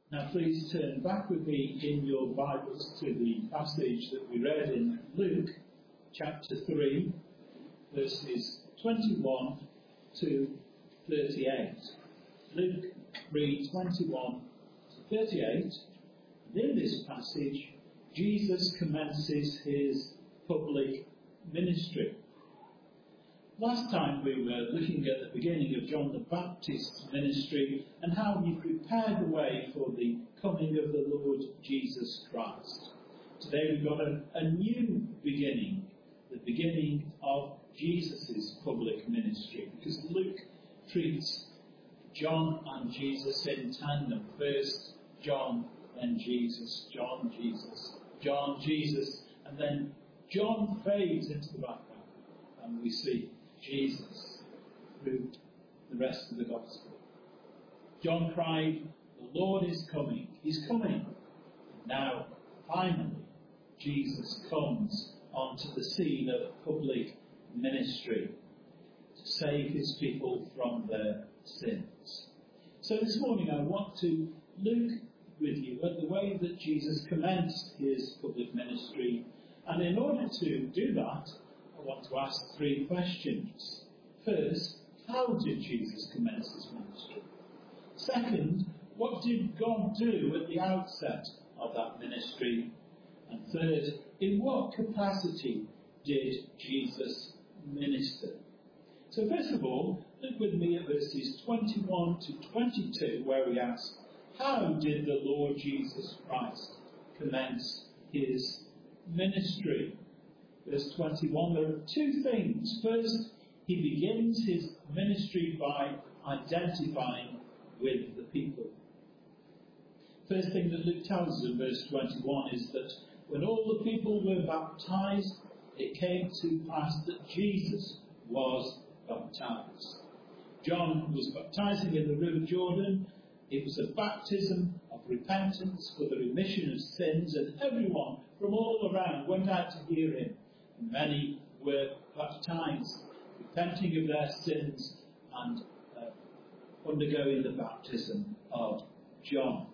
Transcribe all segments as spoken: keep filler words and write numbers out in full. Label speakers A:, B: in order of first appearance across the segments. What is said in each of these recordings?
A: Now please turn back with me in your Bibles to the passage that we read in Luke chapter three, verses twenty-one to thirty-eight. Luke three, twenty-one to thirty-eight. And in this passage, Jesus commences his public ministry. Last time we were looking at the beginning of John the Baptist's ministry and how he prepared the way for the coming of the Lord Jesus Christ. Today we've got a, a new beginning, the beginning of Jesus' public ministry, because Luke treats John and Jesus in tandem. First John, then Jesus, John, Jesus, John, Jesus, and then John fades into the background and we see Jesus through the rest of the Gospel. John cried, "The Lord is coming, he's coming." And now, finally, Jesus comes onto the scene of public ministry to save his people from their sins. So this morning I want to look with you at the way that Jesus commenced his public ministry. And in order to do that, I want to ask three questions. First, how did Jesus commence his ministry? Second, what did God do at the outset of that ministry? And third, in what capacity did Jesus minister? So first of all, look with me at verses twenty-one to twenty-two, where we ask, how did the Lord Jesus Christ commence his ministry? Verse twenty-one, there are two things. First, he begins his ministry by identifying with the people. First thing that Luke tells us in verse twenty-one is that when all the people were baptized, it came to pass that Jesus was baptized. John was baptizing in the river Jordan. It was a baptism of repentance for the remission of sins, and everyone from all around went out to hear him. And many were baptized, repenting of their sins and uh, undergoing the baptism of John.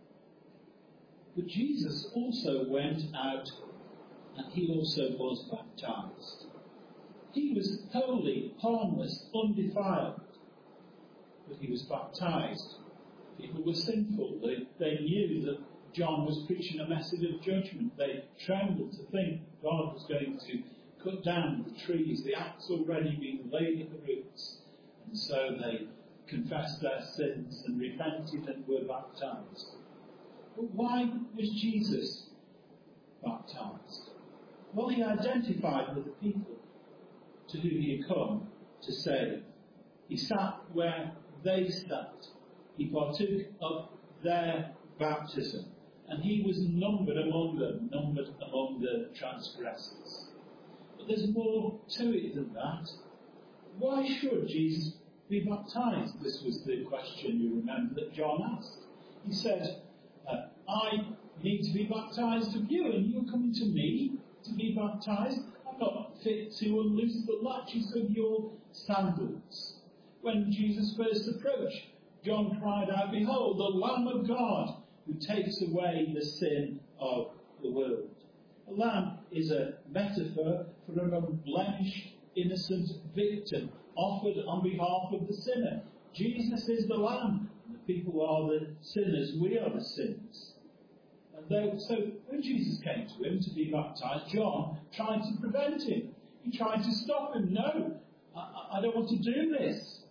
A: But Jesus also went out and he also was baptized. He was holy, harmless, undefiled, but he was baptized. People were sinful. They, they knew that John was preaching a message of judgment. They trembled to think God was going to cut down the trees, the axe already being laid at the roots. And so they confessed their sins and repented and were baptized. But why was Jesus baptized? Well, he identified with the people to whom he had come to save. He sat where they sat. He partook of their baptism. And he was numbered among them, numbered among the transgressors. But there's more to it than that. Why should Jesus be baptized? This was the question, you remember, that John asked. He said, uh, I need to be baptized of you, and you're coming to me to be baptized? I'm not fit to unloose the latches of your sandals. When Jesus first approached, John cried out, "Behold, the Lamb of God, who takes away the sin of the world." A lamb is a metaphor for an unblemished, innocent victim offered on behalf of the sinner. Jesus is the lamb, and the people are the sinners. We are the sinners. And though, so when Jesus came to him to be baptized, John tried to prevent him. He tried to stop him. No, I, I don't want to do this.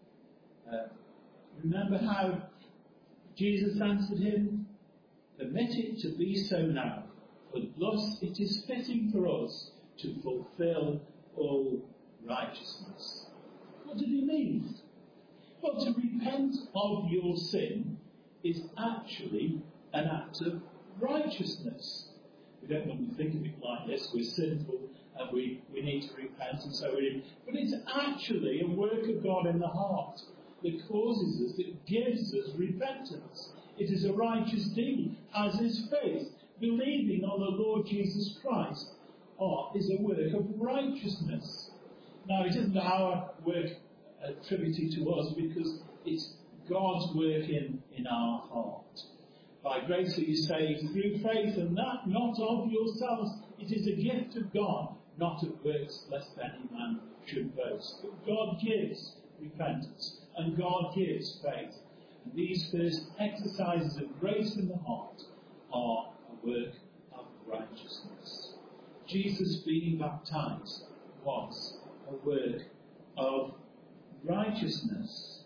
A: Uh, remember how Jesus answered him, "Permit it to be so now, for thus it is fitting for us to fulfill all righteousness." What did he mean? Well, to repent of your sin is actually an act of righteousness. We don't normally think of it like this. We're sinful and we, we need to repent, and so we But it's actually a work of God in the heart that causes us, that gives us repentance. It is a righteous deed, as is faith. Believing on the Lord Jesus Christ oh, is a work of righteousness. Now, it isn't our work attributed to us, because it's God's work in, in our heart. By grace are you saved through faith, and that not of yourselves. It is a gift of God, not of works, lest any man should boast. But God gives repentance, and God gives faith. And these first exercises of grace in the heart are a work of righteousness. Jesus being baptized was a work of righteousness.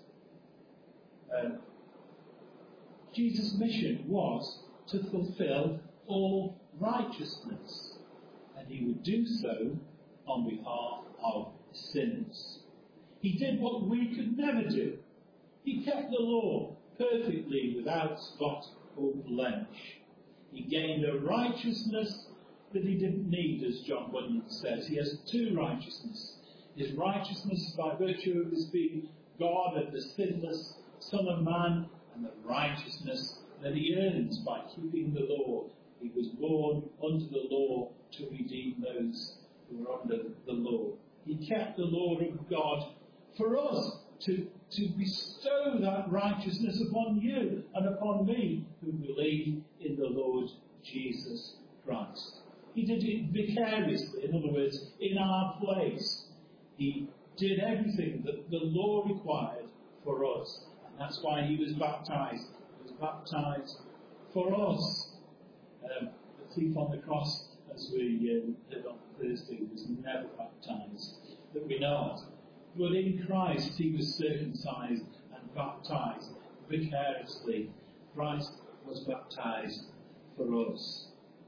A: Um, Jesus' mission was to fulfill all righteousness, and he would do so on behalf of sinners. He did what we could never do. He kept the law perfectly without spot or blemish. He gained a righteousness that he didn't need, as John Bunyan says. He has two righteousnesses. His righteousness by virtue of his being God and the sinless Son of Man, and the righteousness that he earns by keeping the law. He was born under the law to redeem those who were under the law. He kept the law of God for us to, to bestow that righteousness upon you and upon me who believe in the Lord Jesus Christ. He did it vicariously, in other words, in our place. He did everything that the law required for us. And that's why he was baptized. He was baptized for us. Um, the thief on the cross, as we uh, did on Thursday, was never baptized, that we know of. But in Christ he was circumcised and baptized vicariously. Christ was baptized for us.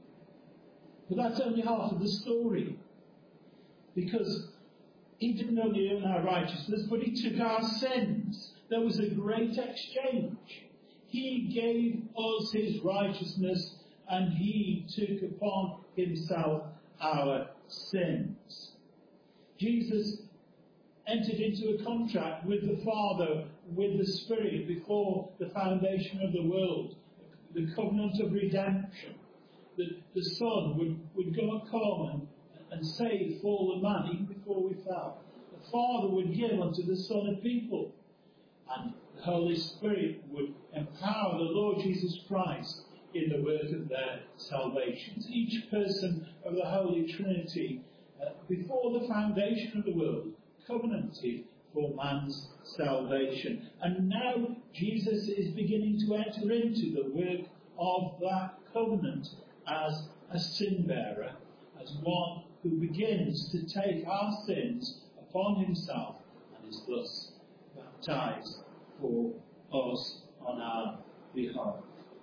A: But that's only half of the story. Because he didn't only earn our righteousness, but he took our sins. There was a great exchange. He gave us his righteousness, and he took upon himself our sins. Jesus entered into a contract with the Father, with the Spirit, before the foundation of the world, the covenant of redemption. That the Son would, would go and come and, and save fallen man even before we fell. The Father would give unto the Son a people, and the Holy Spirit would empower the Lord Jesus Christ in the work of their salvation. Each person of the Holy Trinity, uh, before the foundation of the world, covenanted for man's salvation. And now Jesus is beginning to enter into the work of that covenant as a sin bearer, as one who begins to take our sins upon himself and is thus baptized for us on our behalf.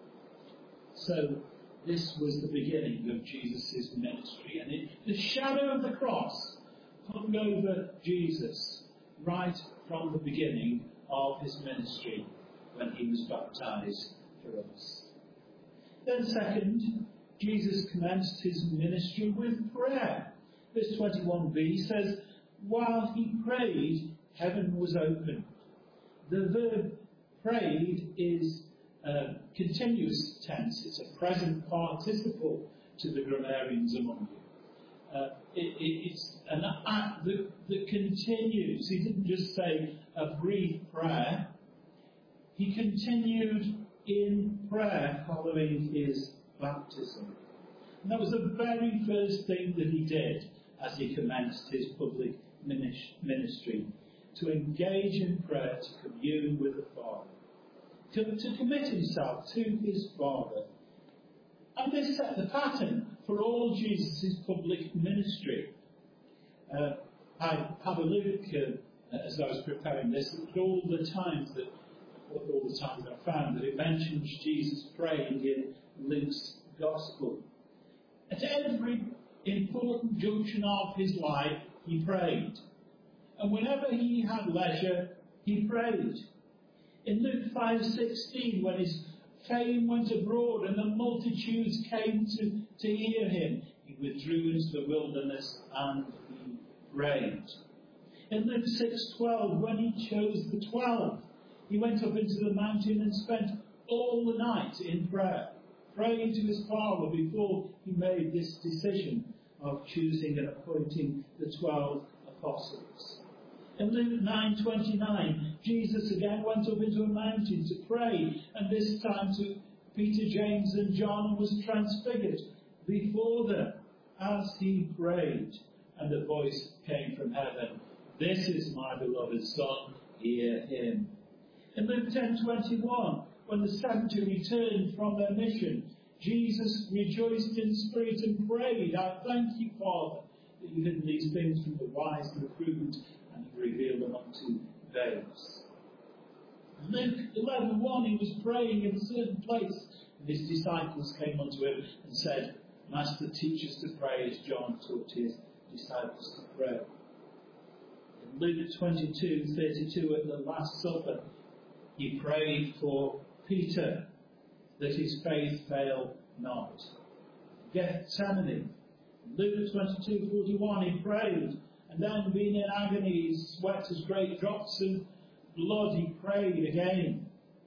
A: So this was the beginning of Jesus' ministry, and it, the shadow of the cross hung over Jesus right from the beginning of his ministry when he was baptized for us. Then second, Jesus commenced his ministry with prayer. Verse twenty-one b says, while he prayed, heaven was opened. The verb prayed is uh, continuous tense. It's a present participle to the grammarians among you. Uh, it, it, it's an act that, that continues. He didn't just say a brief prayer. He continued in prayer following his baptism. And that was the very first thing that he did as he commenced his public ministry, to engage in prayer, to commune with the Father, to, to commit himself to his Father. And this set the pattern for all Jesus' public ministry. Uh, I had a look, uh, as I was preparing this, at all the times that, all the times I found that it mentions Jesus praying in Luke's Gospel. At every important junction of his life, he prayed. And whenever he had leisure, he prayed. In Luke five sixteen, when his fame went abroad and the multitudes came to, to hear him, he withdrew into the wilderness and he prayed. In Luke six twelve, when he chose the twelve, he went up into the mountain and spent all the night in prayer, praying to his Father before he made this decision of choosing and appointing the twelve apostles. In Luke nine twenty-nine, Jesus again went up into a mountain to pray, and this time to Peter, James and John, was transfigured before them as he prayed. And a voice came from heaven, "This is my beloved Son, hear him." In Luke ten twenty-one, when the seventy returned from their mission, Jesus rejoiced in spirit and prayed, "I thank you, Father, that you've hidden these things from the wise and the prudent and have revealed them unto babes." Luke eleven one, he was praying in a certain place, and his disciples came unto him and said, "Master, teach us to pray as John taught his disciples to pray." In Luke twenty-two thirty-two, at the Last Supper, he prayed for Peter that his faith fail not. Gethsemane, Luke twenty-two forty-one, he prayed, and then being in agony, his sweat as great drops of blood, he prayed again.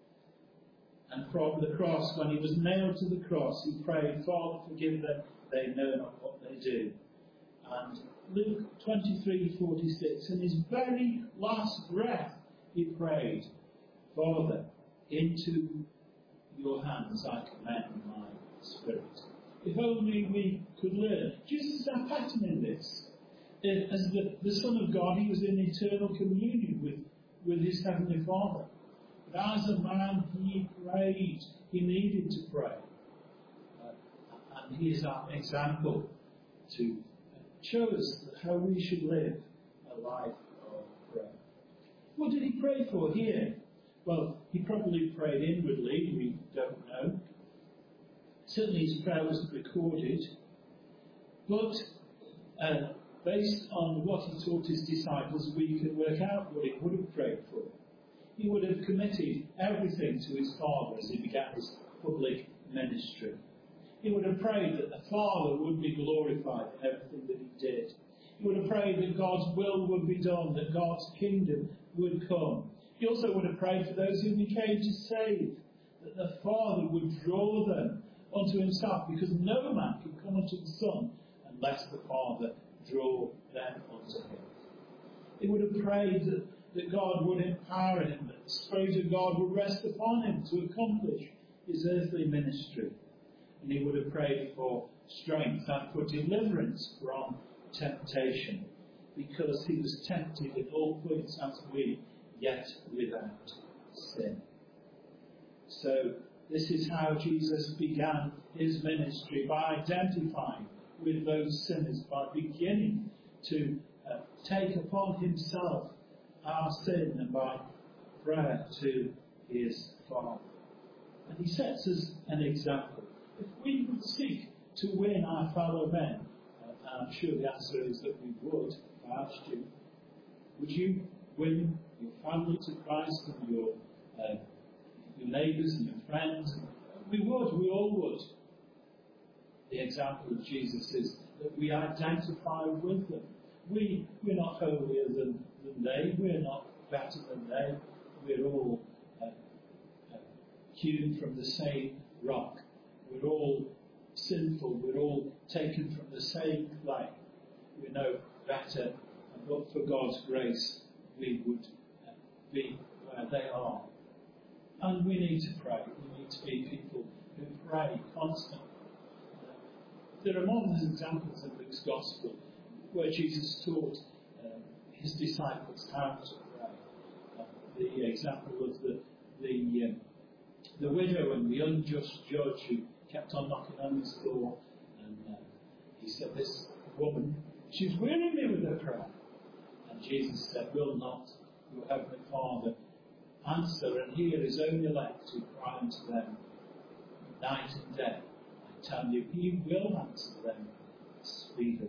A: And from the cross, when he was nailed to the cross, he prayed, "Father, forgive them, they know not what they do." And Luke twenty-three forty-six, in his very last breath, he prayed, "Father, into your hands I commend my spirit." If only we could learn. Jesus is our pattern in this. As the, the Son of God, he was in eternal communion with, with his Heavenly Father. But as a man, he prayed. He needed to pray. Uh, and he is our example to show us how we should live a life of prayer. What did he pray for here? Well, he probably prayed inwardly, we don't know. Certainly his prayer wasn't recorded. But uh, based on what he taught his disciples, we can work out what he would have prayed for. He would have committed everything to his Father as he began his public ministry. He would have prayed that the Father would be glorified in everything that he did. He would have prayed that God's will would be done, that God's kingdom would come. He also would have prayed for those whom he came to save, that the Father would draw them unto himself, because no man can come unto the Son unless the Father draw them unto him. He would have prayed that, that God would empower him, that the Spirit of God would rest upon him to accomplish his earthly ministry. And he would have prayed for strength and for deliverance from temptation, because he was tempted in all points as we, yet without sin. So this is how Jesus began his ministry, by identifying with those sinners, by beginning to uh, take upon himself our sin, and by prayer to his Father. And he sets us an example. If we would seek to win our fellow men, uh, and I'm sure the answer is that we would, if I asked you, would you win your family to Christ, and your uh, your neighbours and your friends? We would, we all would. The example of Jesus is that we identify with them. We, we're not holier than, than they, we're not better than they, we're all uh, uh, hewn from the same rock. We're all sinful, we're all taken from the same clay. We're no better, but for God's grace, we would uh, be where they are. And we need to pray. We need to be people who pray constantly. Uh, there are more than examples in Luke's Gospel where Jesus taught uh, his disciples how to pray. Uh, the example of the the, um, the widow and the unjust judge who kept on knocking on his door, and uh, he said, "This woman, she's wearying me with her prayer." And Jesus said, "Will not your heavenly Father answer and hear his own elect who cry unto them night and day? I tell you, he will answer them speedily."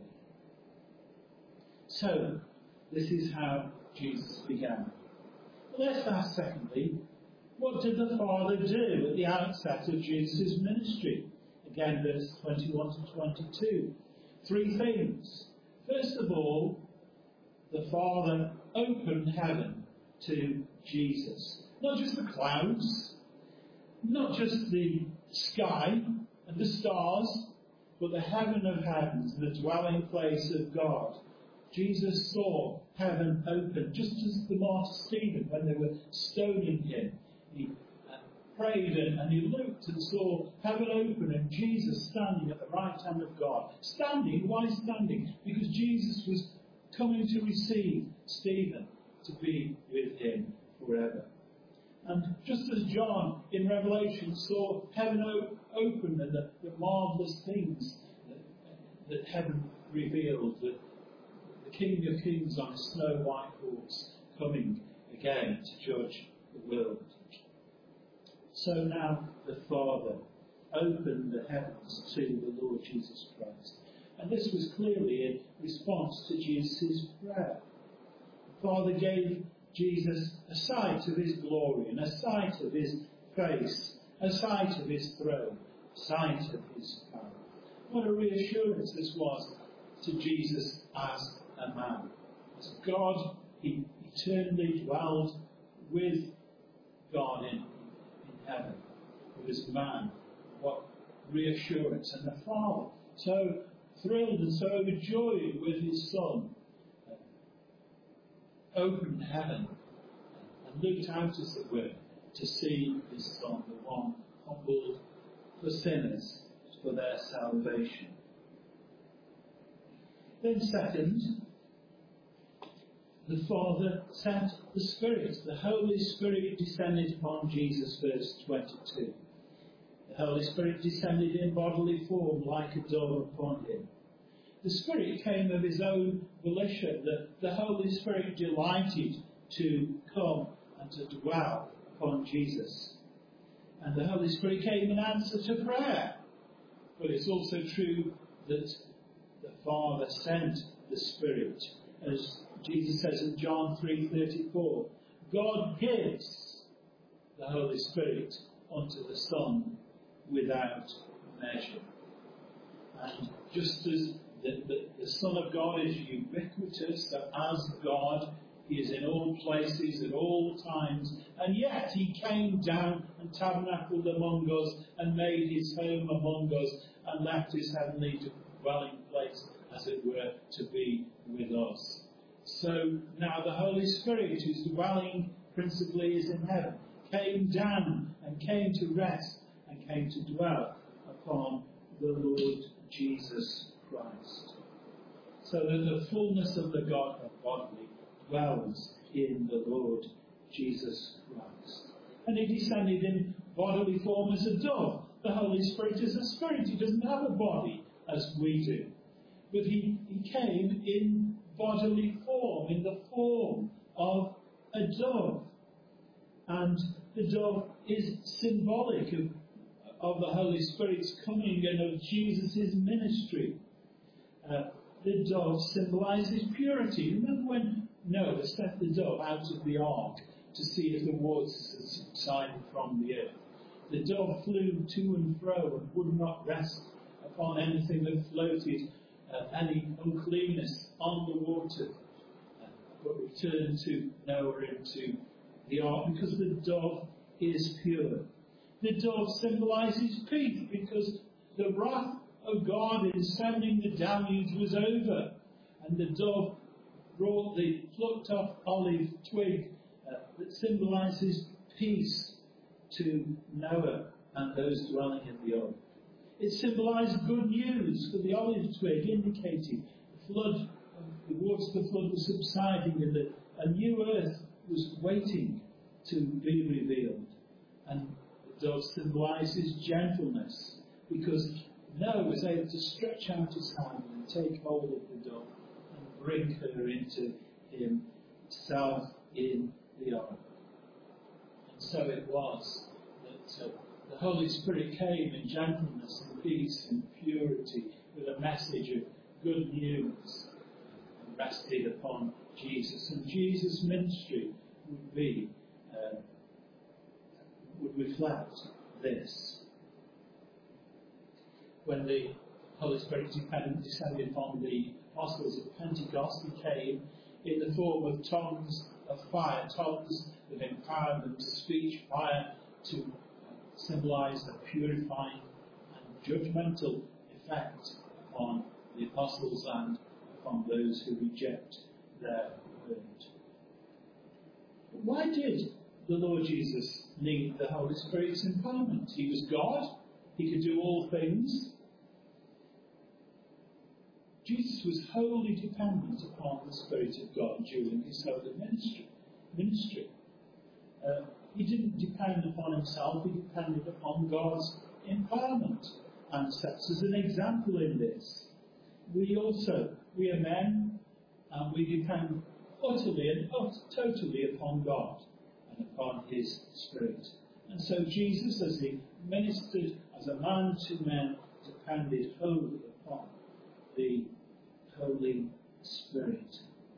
A: So, this is how Jesus began. But let's ask secondly, what did the Father do at the outset of Jesus' ministry? Again, verse twenty-one to twenty-two. Three things. First of all, the Father opened heaven to Jesus. Not just the clouds, not just the sky and the stars, but the heaven of heavens, the dwelling place of God. Jesus saw heaven open, just as the martyr Stephen, when they were stoning him, he uh, prayed and, and he looked and saw heaven open and Jesus standing at the right hand of God. Standing? Why standing? Because Jesus was coming to receive Stephen to be with him forever. And just as John in Revelation saw heaven o- open and the, the marvellous things that, that heaven revealed, that the King of Kings on a snow white horse coming again to judge the world. So now the Father opened the heavens to the Lord Jesus Christ. And this was clearly in response to Jesus' prayer. The Father gave Jesus a sight of his glory and a sight of his face, a sight of his throne, a sight of his power. What a reassurance this was to Jesus as a man. As God, he eternally dwelled with God in, in heaven. He was man. What reassurance. And the Father, so thrilled and so overjoyed with his Son, opened heaven and looked out, as it were, to see his Son, the one humbled for sinners, for their salvation. Then second, the Father sent the Spirit. The Holy Spirit descended upon Jesus, verse twenty-two. The Holy Spirit descended in bodily form like a dove upon him. The Spirit came of his own volition. The, the Holy Spirit delighted to come and to dwell upon Jesus. And the Holy Spirit came in answer to prayer. But it's also true that the Father sent the Spirit. As Jesus says in John three thirty-four, God gives the Holy Spirit unto the Son without measure. And just as the, the, the Son of God is ubiquitous, so as God, he is in all places at all times, and yet he came down and tabernacled among us and made his home among us and left his heavenly dwelling place, as it were, to be with us. So now the Holy Spirit, whose dwelling principally is in heaven, came down and came to rest and came to dwell upon the Lord Jesus Christ. So that the fullness of the Godhead bodily dwells in the Lord Jesus Christ. And he descended in bodily form as a dove. The Holy Spirit is a spirit. He doesn't have a body as we do. But he, he came in bodily form, in the form of a dove. And the dove is symbolic of, of the Holy Spirit's coming and of Jesus' ministry. Uh, the dove symbolises purity. Remember when Noah set the dove out of the ark to see if the waters had subsided from the earth? The dove flew to and fro and would not rest upon anything that floated, uh, any uncleanness on the water, uh, but returned to Noah into the ark because the dove is pure. The dove symbolises peace because the wrath of God in sending the deluge was over, and the dove brought the plucked off olive twig uh, that symbolises peace to Noah and those dwelling in the ark. It symbolised good news, for the olive twig indicated the flood, the waters of the flood were subsiding and that a new earth was waiting to be revealed. And the dove symbolises gentleness, because Noah was able to stretch out his hand and take hold of the dove and bring her into himself in the ark. And so it was that uh, the Holy Spirit came in gentleness and peace and purity with a message of good news and rested upon Jesus. And Jesus' ministry would be, uh, would reflect this. When the Holy Spirit descended upon the apostles at Pentecost, he came in the form of tongues of fire, tongues that empowered them to speak, fire to symbolise a purifying and judgmental effect upon the apostles and upon those who reject their word. But why did the Lord Jesus need the Holy Spirit's empowerment. He was God. He could do all things. Jesus was wholly dependent upon the Spirit of God during his holy ministry. ministry. Uh, he didn't depend upon himself, he depended upon God's empowerment, and sets us an example in this. We also, we are men, and we depend utterly and totally upon God and upon his Spirit. And so Jesus, as he ministered as a man to men, depended wholly upon the Holy Spirit.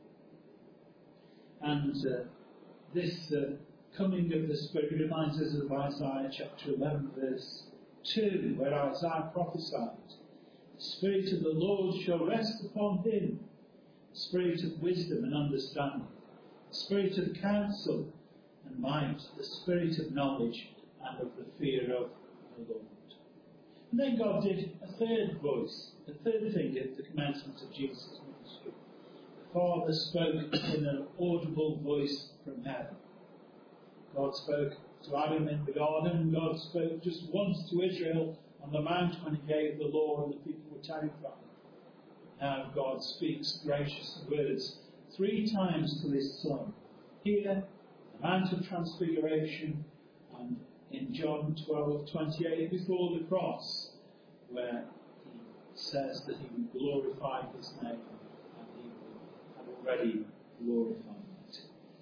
A: And uh, this uh, coming of the Spirit reminds us of Isaiah chapter eleven, verse two, where Isaiah prophesied, "The Spirit of the Lord shall rest upon him, the Spirit of wisdom and understanding, the Spirit of counsel and might, the Spirit of knowledge and of the fear of the Lord." And then God did a third voice, the third thing at the commencement of Jesus' ministry. The Father spoke in an audible voice from heaven. God spoke to Adam in the garden. God spoke just once to Israel on the mount when he gave the law and the people were terrified. Now God speaks gracious words three times to his Son. Here, the Mount of Transfiguration, and in John twelve twenty-eight before the cross, where he says that he would glorify his name, and he had already glorified it.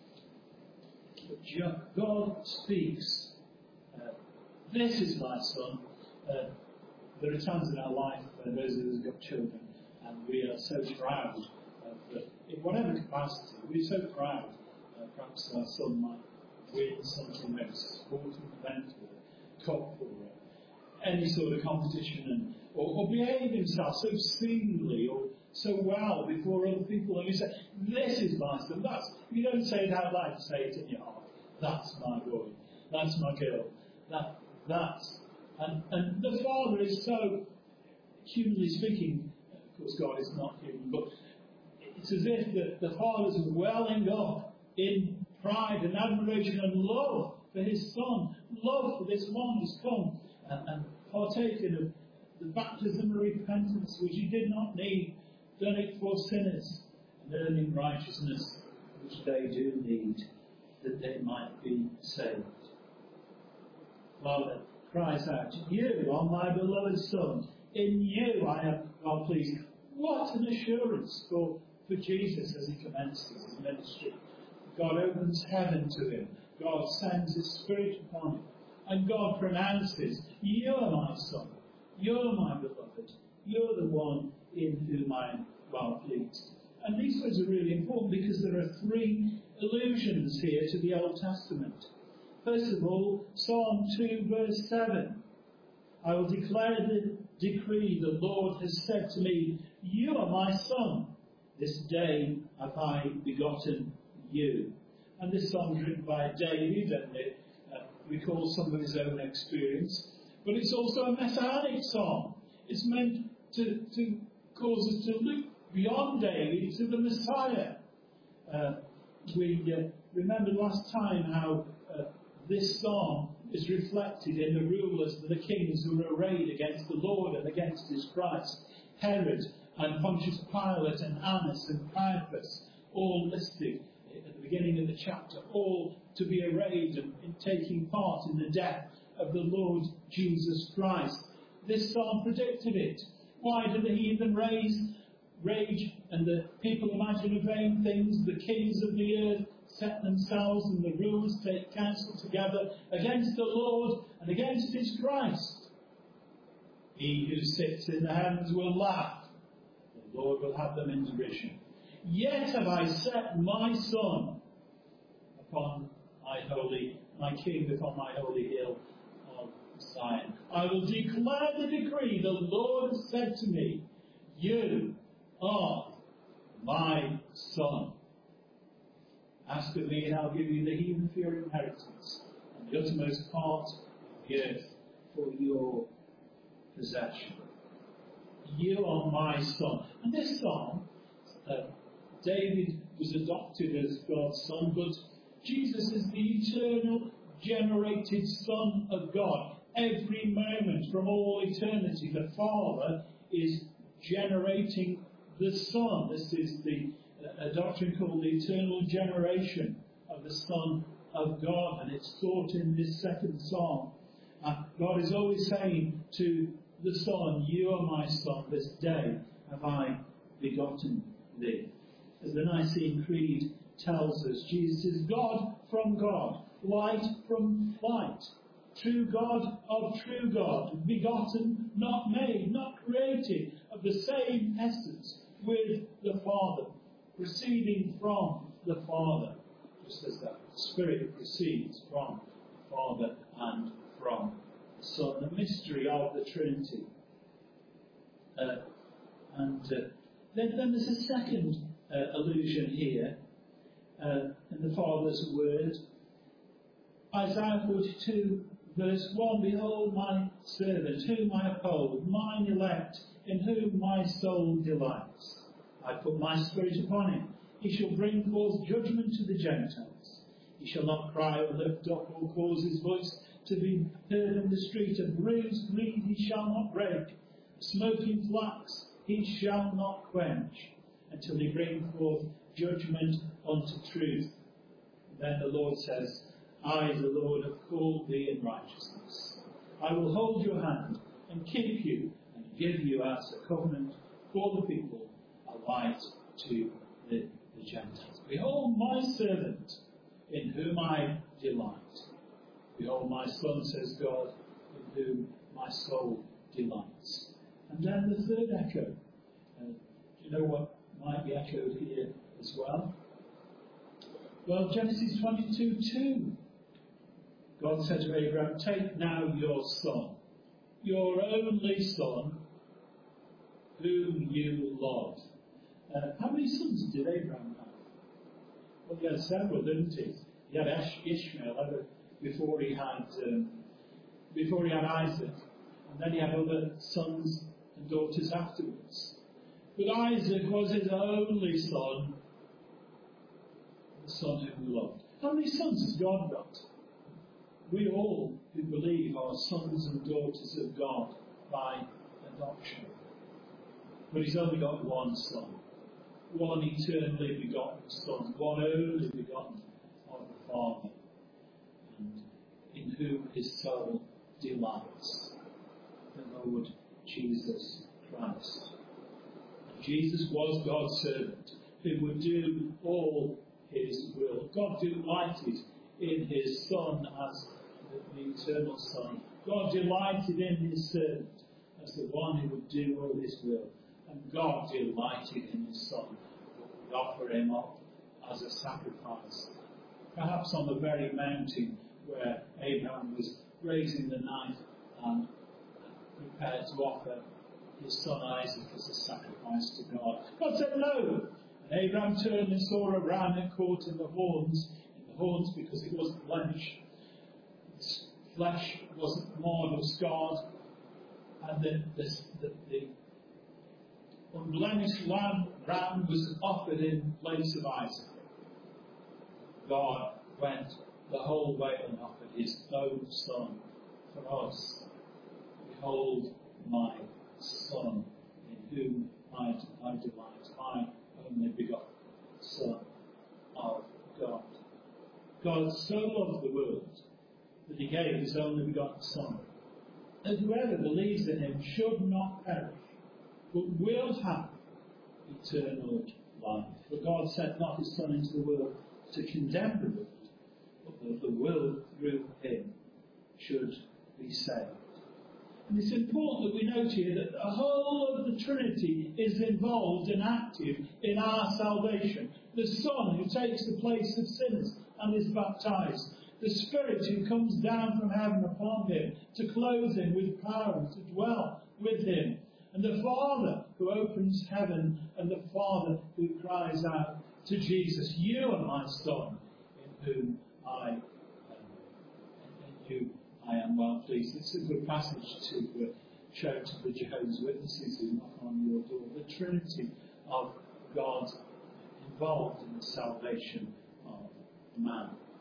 A: But God speaks, uh, "This is my Son." Uh, there are times in our life where those of us who've got children, and we are so proud of, uh, in whatever capacity, we're so proud. Uh, perhaps our son might win something like a sporting event or a cup or uh, any sort of competition, and or, or behave himself so seemingly or so well before other people, and we say, "This is my Son." That's, if you don't say it out loud, you say it in your heart. That's my boy. That's my girl. That that's and and the Father is so, humanly speaking, of course God is not human, but it's as if the, the Father is welling up in pride and admiration and love for his Son, love for this one who's come and, and partaken of the baptism of repentance, which he did not need, done it for sinners, and earning righteousness, which they do need, that they might be saved. Father cries out, "You are my beloved Son. In you I am well pleased." What an assurance for, for Jesus as he commences his ministry. God opens heaven to him. God sends his Spirit upon him. And God pronounces, "You're my Son. You're my beloved. You're the one in whom I am well pleased." And these words are really important because there are three allusions here to the Old Testament. First of all, Psalm two, verse seven. "I will declare the decree, the Lord has said to me, you are my Son. This day have I begotten you." And this song is written by David, and it uh, recalls some of his own experience. But it's also a messianic song. It's meant to, to cause us to look beyond David to the Messiah. Uh, we uh, remember last time how uh, this psalm is reflected in the rulers and the kings who were arrayed against the Lord and against his Christ. Herod and Pontius Pilate and Annas and Caiaphas, all listed at the beginning of the chapter, all to be arrayed and in taking part in the death of the Lord Jesus Christ. This psalm predicted it. Why did the heathen raise, rage and the people imagine vain things? The kings of the earth set themselves and the rulers take counsel together against the Lord and against his Christ. He who sits in the heavens will laugh. The Lord will have them in derision. Yet have I set my Son upon my holy, my King upon my holy hill of Zion. I will declare the decree. The Lord has said to me, you are my Son. Ask of me, and I'll give you the heathen for your inheritance, and the uttermost part of the earth for your possession. You are my Son. And this psalm, uh, David was adopted as God's son, but Jesus is the eternal, generated Son of God. Every moment from all eternity, the Father is generating the Son. This is the a doctrine called the eternal generation of the Son of God, and it's taught in this second psalm. Uh, God is always saying to the Son, "You are my Son, this day have I begotten thee." As the Nicene Creed tells us, Jesus is God from God, light from light, true God of true God, begotten, not made, not created, of the same essence with the Father, proceeding from the Father, just as the Spirit proceeds from the Father and from the Son. The mystery of the Trinity. Uh, and uh, then, then there's a second uh, allusion here uh, in the Father's word. Isaiah forty-two, verse one, "Behold my servant, whom I uphold, mine elect, in whom my soul delights. I put my spirit upon him. He shall bring forth judgment to the Gentiles. He shall not cry or lift up or cause his voice to be heard in the street. A bruised reed he shall not break. A smoking flax he shall not quench, until he bring forth judgment unto truth." Then the Lord says, "I, the Lord, have called thee in righteousness. I will hold your hand and keep you and give you as a covenant for the people, a light to the, the Gentiles. Behold my servant, in whom I delight. Behold my Son, says God, in whom my soul delights." And then the third echo. Uh, do you know what might be echoed here as well? Well, Genesis twenty-two two. God said to Abraham, "Take now your son, your only son, whom you love." Uh, how many sons did Abraham have? Well, he had several, didn't he? He had Ishmael before he had um, before he had Isaac, and then he had other sons and daughters afterwards. But Isaac was his only son, the son whom he loved. How many sons has God got? We all who believe are sons and daughters of God by adoption. But he's only got one son. One eternally begotten Son. One only begotten of the Father. And in whom his soul delights. The Lord Jesus Christ. And Jesus was God's servant, who would do all his will. God delighted in his Son as the eternal Son. God delighted in his servant as the one who would do all his will. And God delighted in his Son, but would offer him up as a sacrifice. Perhaps on the very mountain where Abraham was raising the knife and prepared to offer his son Isaac as a sacrifice to God. God said no. And Abraham turned and saw a ram and caught in the horns, in the horns because it wasn't blemished. Its flesh wasn't marred or scarred. And the, the, the, the unblemished lamb, ram was offered in place of Isaac. God went the whole way and offered his own son for us. Behold my Son, in whom I, I delight, my only begotten Son of God. God so loved the world that he gave his only begotten Son, that whoever believes in him should not perish, but will have eternal life. For God sent not his Son into the world to condemn the world, but that the world through him should be saved. And it's important that we note here that the whole of the Trinity is involved and active in our salvation. The Son who takes the place of sinners and is baptized. The Spirit who comes down from heaven upon him to clothe him with power and to dwell with him. And the Father who opens heaven, and the Father who cries out to Jesus, "You are my Son, in whom I am." In you I am well pleased. It's a good passage to uh, show to the Jehovah's Witnesses who knock on your door. The Trinity of God involved in the salvation of man.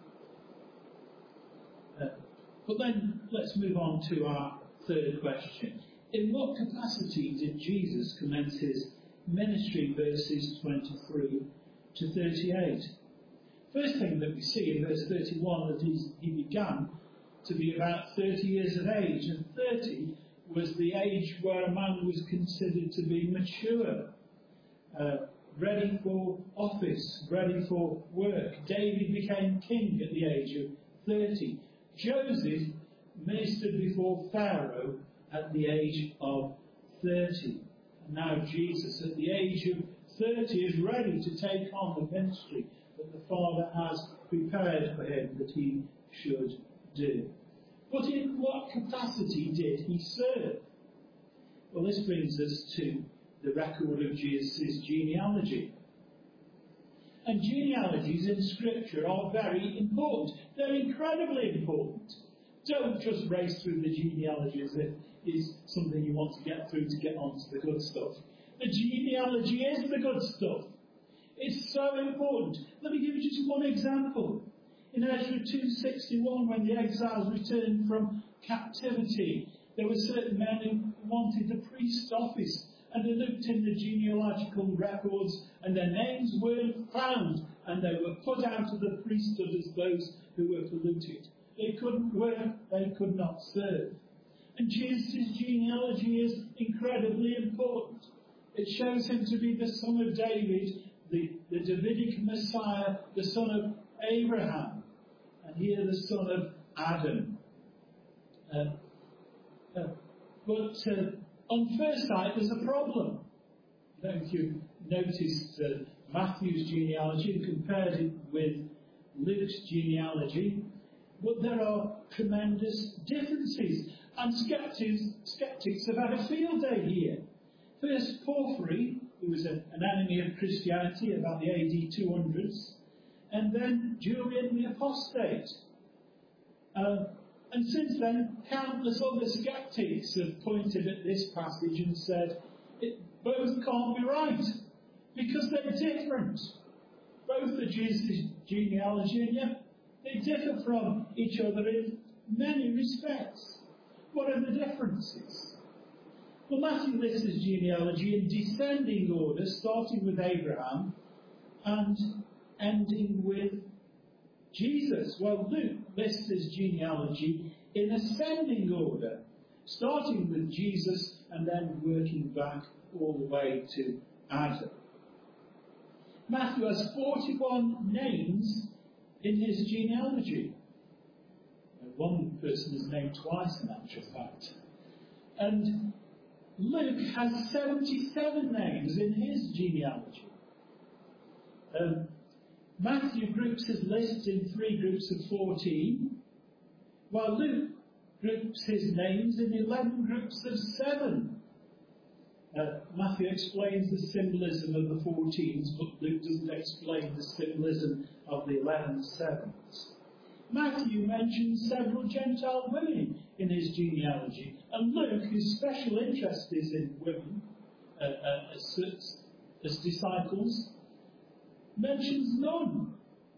A: But then let's move on to our third question. In what capacity did Jesus commence his ministry, verses twenty-three to thirty-eight? First thing that we see in verse thirty-one, that he's, he began to be about thirty years of age, and thirty was the age where a man was considered to be mature, uh, ready for office, ready for work. David became king at the age of thirty. Joseph ministered before Pharaoh at the age of thirty. And now Jesus, at the age of thirty, is ready to take on the ministry that the Father has prepared for him that he should do. But in what capacity did he serve? Well, this brings us to the record of Jesus' genealogy. And genealogies in Scripture are very important. They're incredibly important. Don't just race through the genealogy as if it's something you want to get through to get on to the good stuff. The genealogy is the good stuff. It's so important. Let me give you just one example. In Ezra two sixty-one, when the exiles returned from captivity, there were certain men who wanted the priest's office, and they looked in the genealogical records, and their names weren't found, and they were put out of the priesthood as those who were polluted. They couldn't work, they could not serve. And Jesus' genealogy is incredibly important. It shows him to be the son of David, the, the Davidic Messiah, the son of Abraham, and here the son of Adam. Uh, uh, but uh, on first sight, there's a problem. I don't know if you noticed uh, Matthew's genealogy and compared it with Luke's genealogy, but there are tremendous differences. And skeptics, skeptics have had a field day here. First, Porphyry, who was a, an enemy of Christianity about the A D two hundreds, and then Julian the Apostate. Uh, and since then, countless other skeptics have pointed at this passage and said, it, both can't be right, because they're different. Both are Jesus' genealogy, and yet they differ from each other in many respects. What are the differences? Well, Matthew lists his genealogy in descending order, starting with Abraham and ending with Jesus. Well, Luke lists his genealogy in ascending order, starting with Jesus and then working back all the way to Adam. Matthew has forty-one names in his genealogy. One person is named twice, in actual fact. And Luke has seventy-seven names in his genealogy. Um, Matthew groups his list in three groups of fourteen, while Luke groups his names in eleven groups of seven. Uh, Matthew explains the symbolism of the fourteens, but Luke doesn't explain the symbolism of the eleven sevens. Matthew mentions several Gentile women in his genealogy, and Luke, whose special interest is in women uh, uh, as, as disciples, mentions none.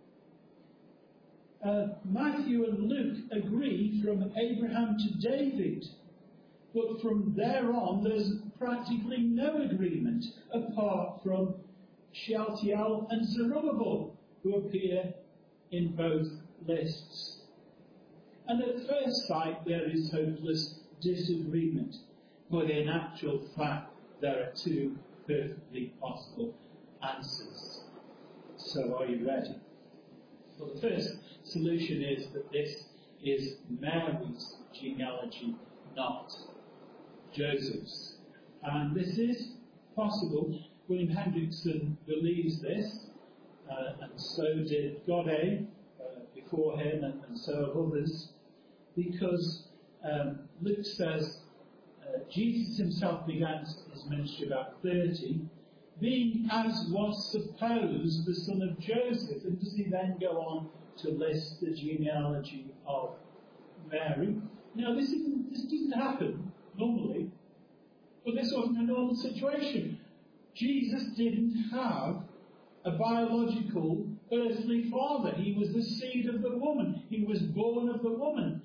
A: Uh, Matthew and Luke agree from Abraham to David, but from there on there's practically no agreement apart from Shealtiel and Zerubbabel, who appear in both lists. And at first sight there is hopeless disagreement, but in actual fact there are two perfectly possible answers. So are you ready? Well, the first solution is that this is Mary's genealogy, not Joseph's. And this is possible. William Hendrickson believes this, uh, and so did Godet uh, before him, and, and so have others, because um, Luke says uh, Jesus himself began his ministry about thirty, being as was supposed the son of Joseph. And does he then go on to list the genealogy of Mary? Now, this, isn't, this doesn't happen normally, but this wasn't a normal situation. Jesus didn't have a biological earthly father. He was the seed of the woman. He was born of the woman. And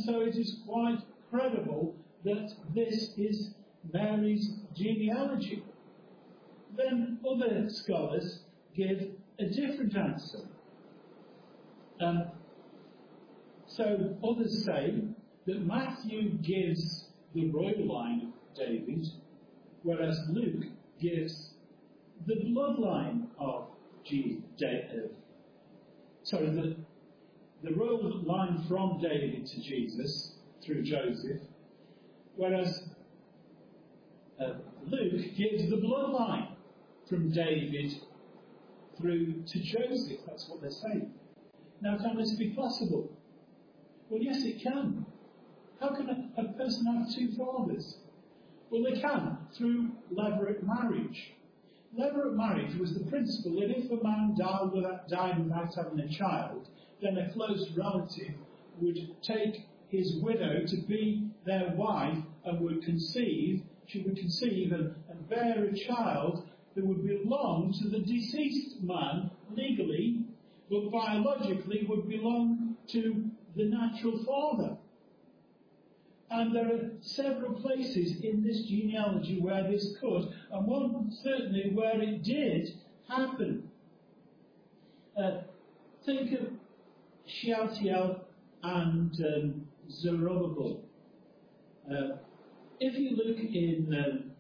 A: so it is quite credible that this is Mary's genealogy. Then other scholars give a different answer. Um, so others say that Matthew gives the royal line of David, whereas Luke gives the bloodline of Jesus. Uh, sorry, the, the royal line from David to Jesus through Joseph, whereas uh, Luke gives the bloodline from David through to Joseph. That's what they're saying. Now, can this be possible? Well, yes, it can. How can a, a person have two fathers? Well, they can, through levirate marriage. Levirate marriage was the principle that if a man died without, died without having a child, then a close relative would take his widow to be their wife and would conceive, she would conceive and, and bear a child that would belong to the deceased man legally, but biologically would belong to the natural father. And there are several places in this genealogy where this could, and one certainly where it did happen. Uh, think of Shealtiel and um, Zerubbabel. Uh, if you look in, um,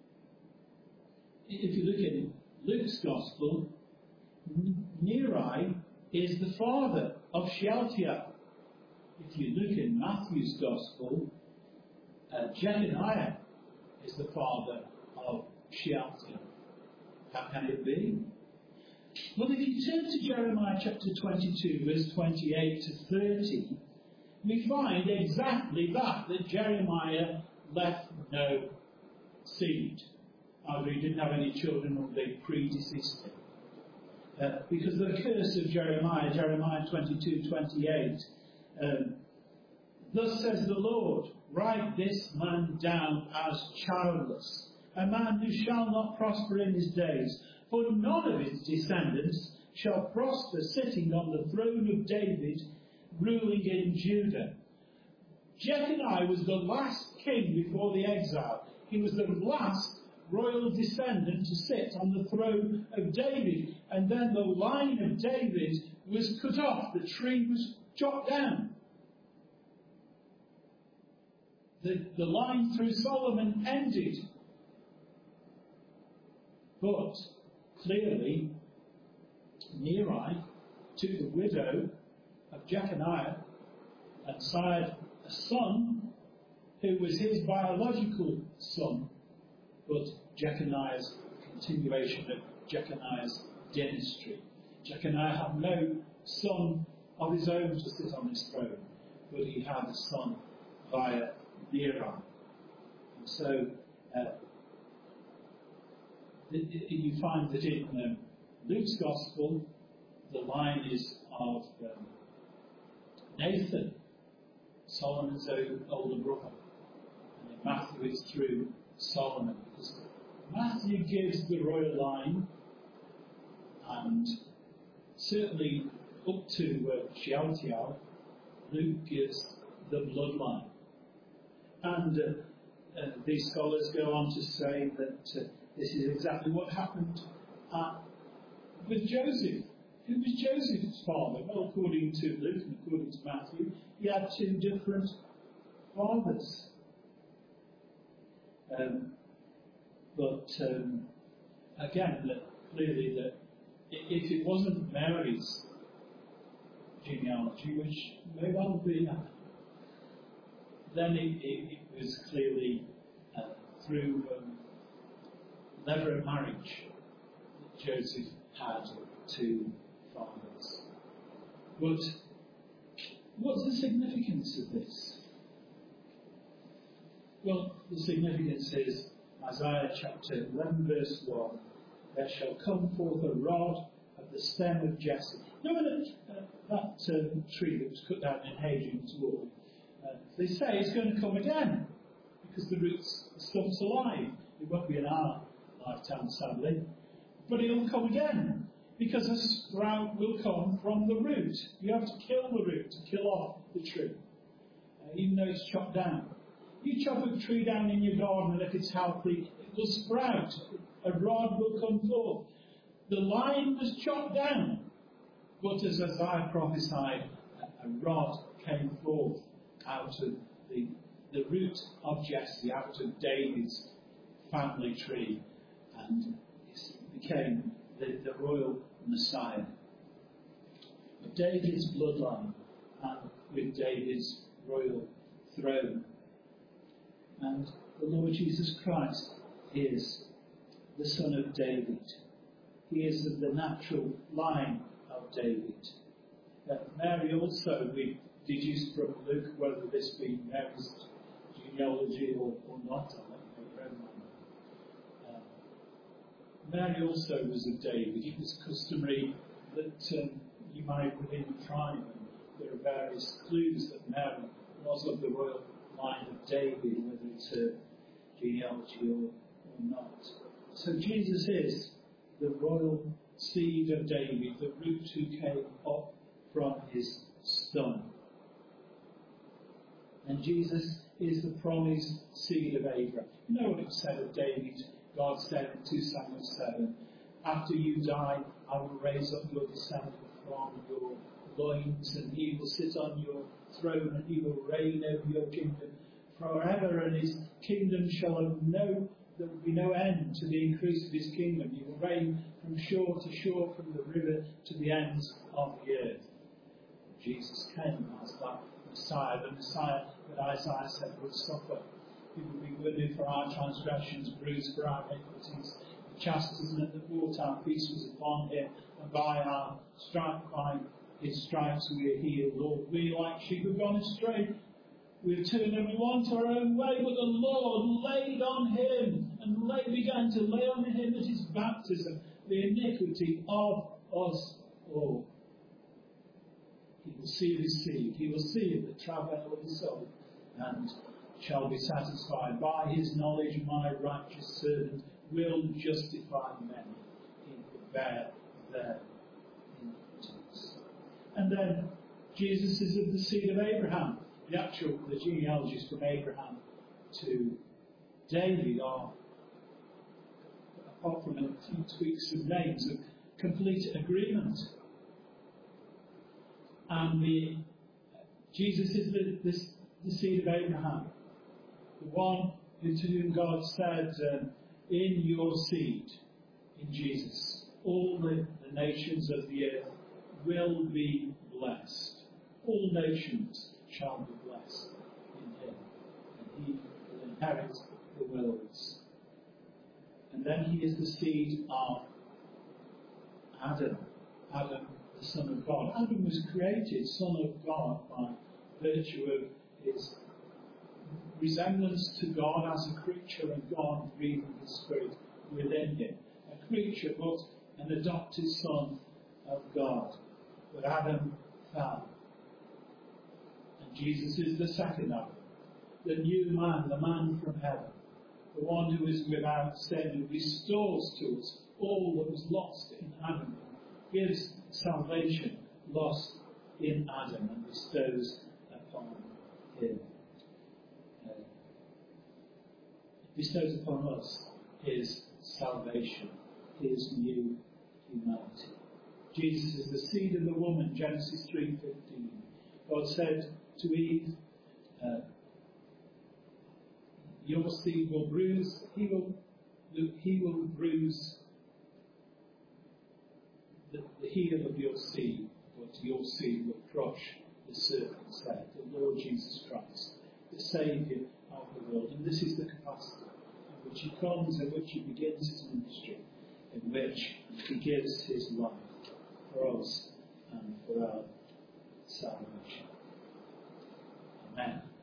A: if you look in Luke's Gospel, Neri is the father of Shealtiel. If you look in Matthew's Gospel, uh, Jeconiah is the father of Shealtiel. How can it be? Well, if you turn to Jeremiah chapter twenty-two, verse twenty-eight to thirty, we find exactly that, that Jeremiah left no seed. Either he didn't have any children or they predeceased him. Uh, because the curse of Jeremiah, Jeremiah twenty-two twenty-eight, um, thus says the Lord, write this man down as childless, a man who shall not prosper in his days, for none of his descendants shall prosper sitting on the throne of David, ruling in Judah. Jeconiah was the last king before the exile. He was the last royal descendant to sit on the throne of David. And then the line of David was cut off. The tree was chopped down. The, the line through Solomon ended. But clearly, Neri took the widow of Jeconiah and sired a son who was his biological son, but Jeconiah's continuation of Jeconiah's dynasty. Jeconiah had no son of his own to sit on his throne, but he had a son via Neri. And so uh, it, it, you find that in um, Luke's Gospel, the line is of um, Nathan, Solomon's older brother. And in Matthew it's through Solomon. Because Matthew gives the royal line, and certainly up to uh, Shealtiel, Luke gives the bloodline. And uh, uh, these scholars go on to say that uh, this is exactly what happened uh, with Joseph. Who was Joseph's father? Well, according to Luke and according to Matthew, he had two different fathers. Um, but um, again, that clearly that if it wasn't Mary's genealogy, which may well be, then it, it, it was clearly uh, through um, levirate marriage that Joseph had two fathers. But what's the significance of this? Well, the significance is Isaiah chapter eleven, verse one. There shall come forth a rod of the stem of Jesse. Remember that, uh, that um, tree that was cut down in Hadrian's wall? Uh, they say it's going to come again because the roots, the stump's alive. It won't be in our lifetime, sadly, but it'll come again because a sprout will come from the root. You have to kill the root to kill off the tree. Uh, even though it's chopped down. You chop a tree down in your garden, and if it's healthy, it will sprout. A rod will come forth. The line was chopped down, but as Isaiah prophesied, a rod came forth out of the, the root of Jesse, out of David's family tree, and it became the, the royal Messiah. Of David's bloodline, and with David's royal throne. And the Lord Jesus Christ is the son of David. He is of the natural line of David. Uh, Mary also, we deduced from Luke, whether this be Mary's genealogy or, or not, I don't know. Uh, Mary also was of David. It was customary that um, you married within the tribe, and there are various clues that Mary was of the royal line of David, whether it's her genealogy or, or not. So Jesus is the royal seed of David, the root who came up from his stump. And Jesus is the promised seed of Abraham. You know what it said of David? God said in two Samuel seven, after you die, I will raise up your descendant from your loins, and he will sit on your throne, and he will reign over your kingdom forever, and his kingdom shall have no, there will be no end to the increase of his kingdom. He will reign from shore to shore, from the river to the ends of the earth. Jesus came as that Messiah, the Messiah that Isaiah said would suffer. He would be wounded for our transgressions, bruised for our iniquities. The chastisement that brought our peace was upon him, and by our stripes, by his stripes we are healed. Lord, we like sheep have gone astray. We've turned everyone to our own way, but the Lord laid on him, and lay, began to lay on him at his baptism the iniquity of us all. He will see his seed, he will see the travail of his soul, and shall be satisfied. By his knowledge my righteous servant will justify many. He will bear their iniquities. And then Jesus is of the seed of Abraham. The actual, the genealogies from Abraham to David are, apart from a few tweaks of names, a complete agreement. And the, Jesus is the, the, the seed of Abraham, the one to whom God said, um, in your seed, in Jesus, all the, the nations of the earth will be blessed. All nations shall be blessed in him, and he will inherit the worlds. And then he is the seed of Adam, Adam the Son of God. Adam was created Son of God by virtue of his resemblance to God as a creature, and God breathing his spirit within him. A creature, but an adopted son of God. But Adam fell. And Jesus is the second Adam, the new man, the man from heaven, the one who is without sin, who restores to us all that was lost in Adam, gives salvation lost in Adam, and bestows upon him. Uh, bestows upon us his salvation, his new humanity. Jesus is the seed of the woman, Genesis three fifteen. God said to Eve, uh, your seed will bruise, he will, he will bruise the, the heel of your seed, but your seed will crush the serpent's head, the Lord Jesus Christ, the Saviour of the world. And this is the capacity in which he comes, in which he begins his ministry, in which he gives his life for us and for our salvation. Amen.